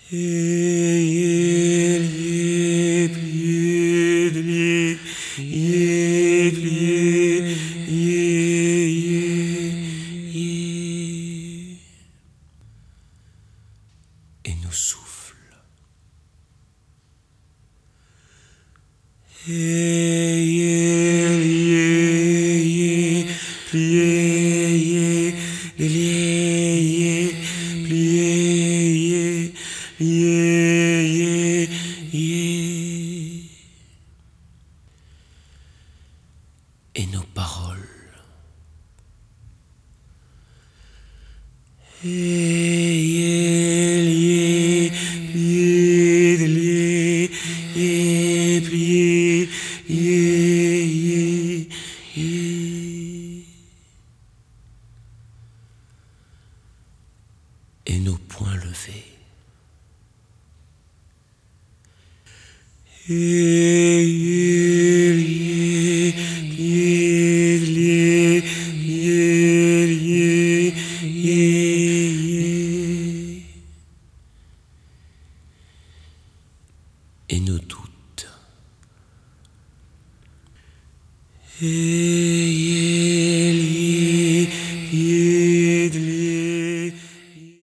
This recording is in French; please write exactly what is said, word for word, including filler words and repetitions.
Ayez, liés, pliés, liés, liés, pliés, liés, liés, liés. Et nos souffles. Ayez, liés, pliés, liés, pliés, liés, liés. Et nos paroles. Ayez, liés, pliés, liés, liés, pliés, liés, liés, liés. Et nos poings levés. Ayez, liés, pliés, liés, liés, liés, liés, liés. Et nos doutes. Et